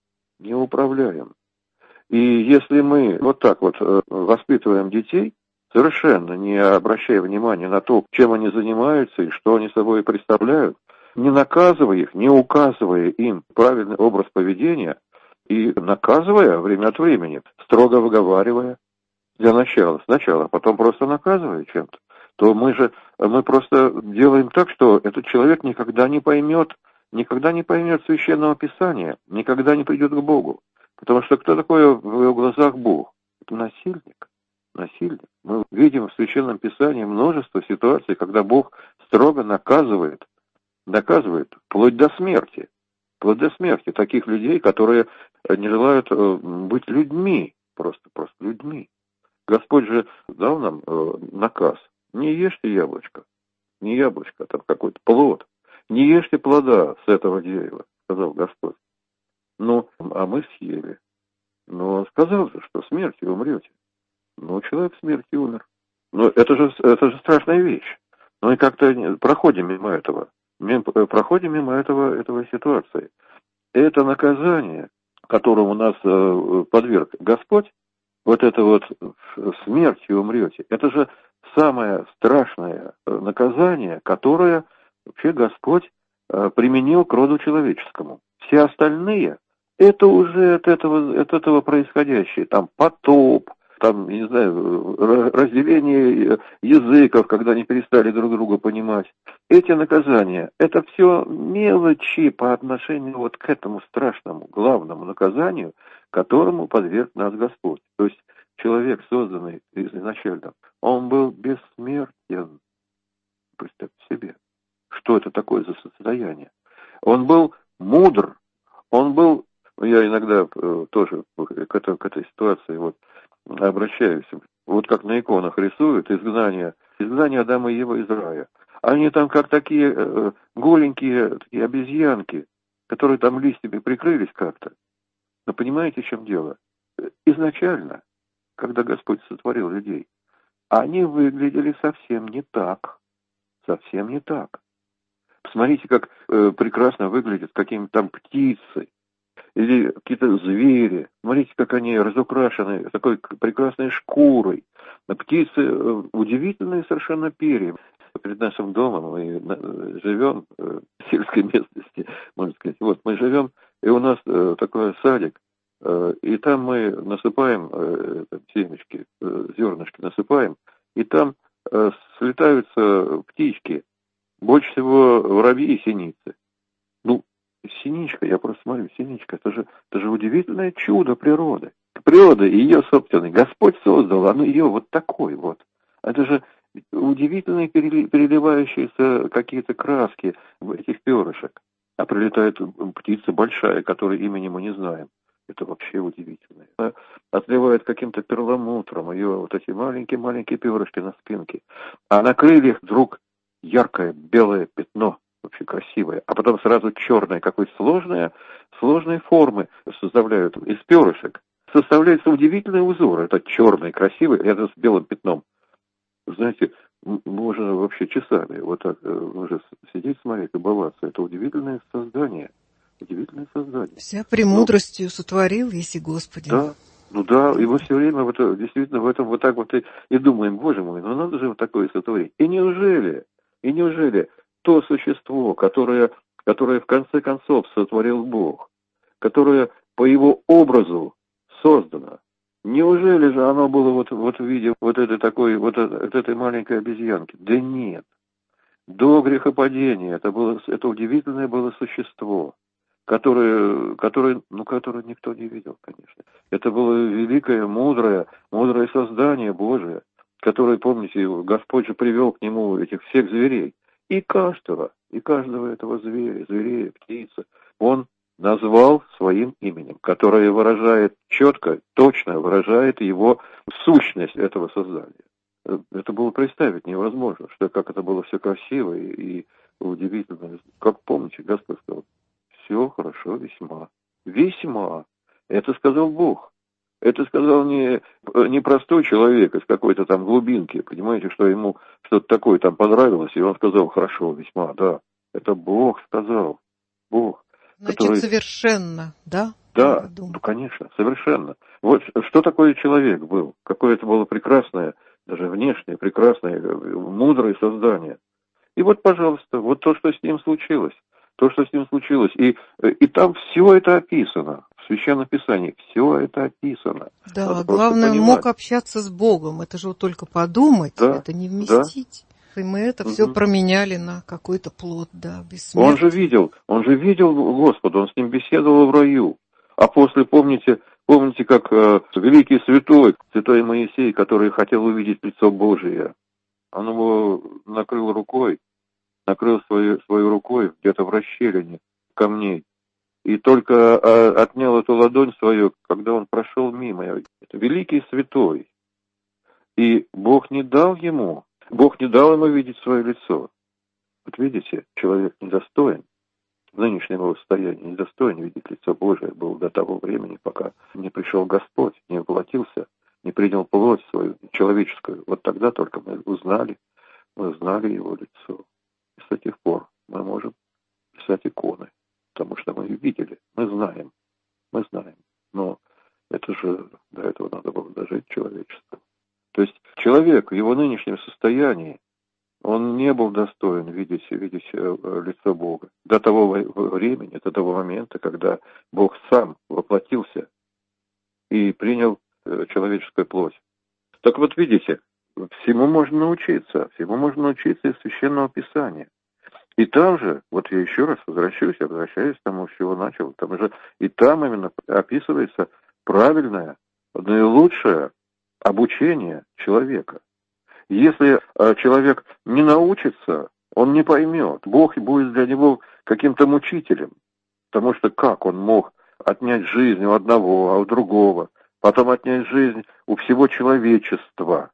И если мы вот так вот воспитываем детей, совершенно не обращая внимания на то, чем они занимаются и что они собой представляют, не наказывая их, не указывая им правильный образ поведения и наказывая время от времени, строго выговаривая для начала, сначала, а потом просто наказывая чем-то, то мы просто делаем так, что этот человек никогда не поймет Священного Писания, никогда не придет к Богу. Потому что кто такой в его глазах Бог? Это насильник. Мы видим в Священном Писании множество ситуаций, когда Бог строго наказывает вплоть до смерти таких людей, которые не желают быть людьми, просто людьми. Господь же дал нам наказ: не ешьте яблочко, не яблочко, а там какой-то плод, не ешьте плода с этого дерева, сказал Господь. Ну, а мы съели. Но сказал же, что смертью умрете. Ну, человек смертью умер. Ну, это же страшная вещь. Ну и как-то проходим мимо этого этой ситуации. Это наказание, которому нас подверг Господь, вот это вот смертью умрете, это же самое страшное наказание, которое вообще Господь применил к роду человеческому. Все остальные — это уже от этого происходящее. Там потоп, там, не знаю, разделение языков, когда они перестали друг друга понимать. Эти наказания — это все мелочи по отношению вот к этому страшному, главному наказанию, которому подверг нас Господь. То есть человек, созданный изначально, он был бессмертен. Представьте себе, что это такое за состояние. Он был мудр, я иногда тоже к этой ситуации вот обращаюсь, вот как на иконах рисуют изгнание Адама и Евы из рая. Они там как такие голенькие такие обезьянки, которые там листьями прикрылись как-то. Но понимаете, в чем дело? Изначально, когда Господь сотворил людей, они выглядели совсем не так. Посмотрите, как прекрасно выглядят какие-то там птицы или какие-то звери. Смотрите, как они разукрашены такой прекрасной шкурой. Птицы удивительные совершенно перья. Перед нашим домом мы живем в сельской местности, можно сказать. Вот мы живем, и у нас такой садик, и там мы насыпаем семечки, зернышки насыпаем, и там слетаются птички. Больше всего воробьи и синицы. Ну, синичка, я просто смотрю, синичка, это же удивительное чудо природы. Природа ее собственной. Господь создал, оно ее вот такой вот. Это же удивительные переливающиеся какие-то краски в этих перышек. А прилетает птица большая, которой имени мы не знаем. Это вообще удивительно. Она отливает каким-то перламутром, ее вот эти маленькие перышки на спинке. А на крыльях вдруг яркое белое пятно, вообще красивое, а потом сразу черное, какой сложные формы составляют из перышек. Составляется удивительный узор, это черный, красивый, это с белым пятном. Знаете, можно вообще часами вот так уже сидеть, смотреть, любоваться. Это удивительное создание. Вся премудростью сотворил, еси Господи. Да. Ну да, и мы все время действительно в этом вот так вот и думаем: боже мой, ну надо же вот такое сотворить. И неужели то существо, которое в конце концов сотворил Бог, которое по его образу создано, неужели же оно было вот в виде вот этой маленькой обезьянки? Да нет. До грехопадения это удивительное было существо, которое никто не видел, конечно. Это было великое, мудрое создание Божие, которое, помните, Господь же привел к нему этих всех зверей. И каждого этого зверя, птицы, он назвал своим именем, которое выражает четко, точно выражает его сущность этого создания. Это было представить невозможно, как это было все красиво и удивительно. Как помните, Господь сказал: все хорошо весьма. Весьма. Это сказал Бог. Это сказал не простой человек из какой-то там глубинки, понимаете, что ему что-то такое там понравилось, и он сказал хорошо весьма, да. Это Бог сказал. Бог. Значит, который... совершенно, да? Да, ну, конечно, совершенно. Вот что такое человек был? Какое это было прекрасное, даже внешнее, прекрасное, мудрое создание. И вот, пожалуйста, вот то, что с ним случилось. То, что с ним случилось. И там все это описано. В Священном Писании все это описано. Да, Надо главное, понимать. мог общаться с Богом. Это же вот только подумать, да, это не вместить. Да. И мы это все променяли на какой-то плод, да, бессмертный. Он же видел Господа, он с ним беседовал в раю. А после, помните, как великий святой Моисей, который хотел увидеть лицо Божие, он его накрыл свою рукой где-то в расщелине камней. И только отнял эту ладонь свою, когда он прошел мимо. Это великий святой. И Бог не дал ему видеть свое лицо. Вот видите, человек недостоин, в нынешнем его состоянии недостоин видеть лицо Божие был до того времени, пока не пришел Господь, не воплотился, не принял плоть свою человеческую. Вот тогда только мы узнали его лицо. И с тех пор мы можем писать иконы, потому что мы видели, мы знаем. Но это же до этого надо было дожить человечеству. То есть человек в его нынешнем состоянии, он не был достоин видеть лицо Бога до того времени, до того момента, когда Бог сам воплотился и принял человеческую плоть. Так вот видите, всему можно научиться из Священного Писания. И там же, вот я еще раз возвращаюсь к тому, с чего начал, и там именно описывается правильное, наилучшее обучение человека. Если человек не научится, он не поймет. Бог будет для него каким-то мучителем. Потому что как он мог отнять жизнь у одного, а у другого, потом отнять жизнь у всего человечества.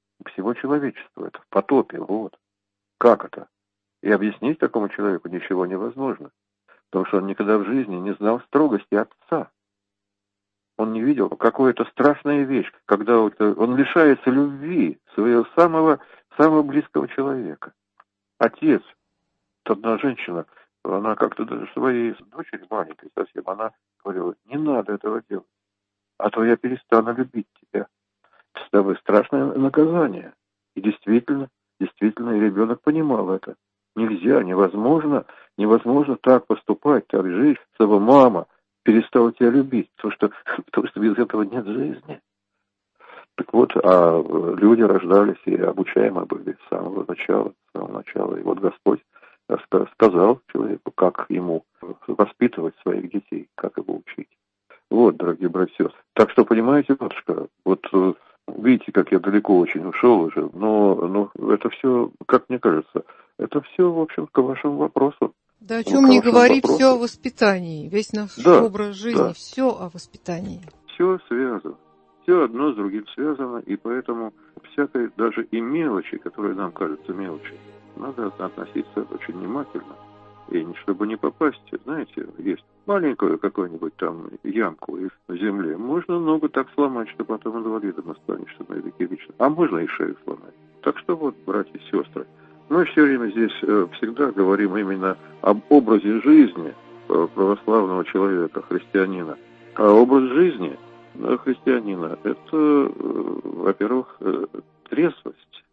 Это в потопе, вот. Как это? И объяснить такому человеку ничего невозможно. Потому что он никогда в жизни не знал строгости Отца. Он не видел какую-то страшную вещь, когда он лишается любви своего самого близкого человека. Отец, одна женщина, она как-то даже своей дочери маленькой совсем, она говорила, не надо этого делать, а то я перестану любить тебя. С тобой страшное наказание. И действительно, и ребенок понимал это. Нельзя, невозможно так поступать, так жить, чтобы мама перестала тебя любить, потому что без этого нет жизни. Так вот, а люди рождались и обучаемы были с самого начала. И вот Господь сказал человеку, как ему воспитывать своих детей, как его учить. Вот, дорогие братья и сестры. Так что, понимаете, матушка, вот видите, как я далеко очень ушел уже, но это все, как мне кажется, это все, в общем, к вашему вопросу. Да о чем не говори, все о воспитании. Весь наш образ жизни, все о воспитании. Все связано. Все одно с другим связано, и поэтому всякой даже и мелочи, которые нам кажутся мелочи, надо относиться очень внимательно. И чтобы не попасть, знаете, есть маленькую какую-нибудь там ямку в земле, можно ногу так сломать, что потом инвалидом останешься на веки вечно. А можно и шею сломать. Так что вот, братья и сестры, мы все время здесь всегда говорим именно об образе жизни православного человека, христианина. А образ жизни христианина – это, во-первых, трезвость.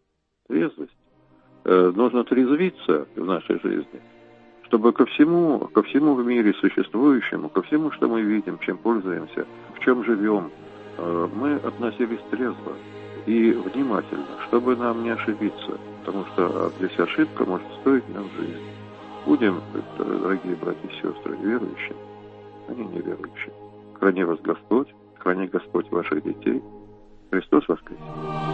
Нужно трезвиться в нашей жизни, чтобы ко всему в мире существующему, ко всему, что мы видим, чем пользуемся, в чем живем, мы относились трезво и внимательно, чтобы нам не ошибиться, потому что здесь ошибка может стоить нам жизнь. Будем, дорогие братья и сестры, верующими, а не неверующими. Храни вас Господь, храни Господь ваших детей. Христос воскресе!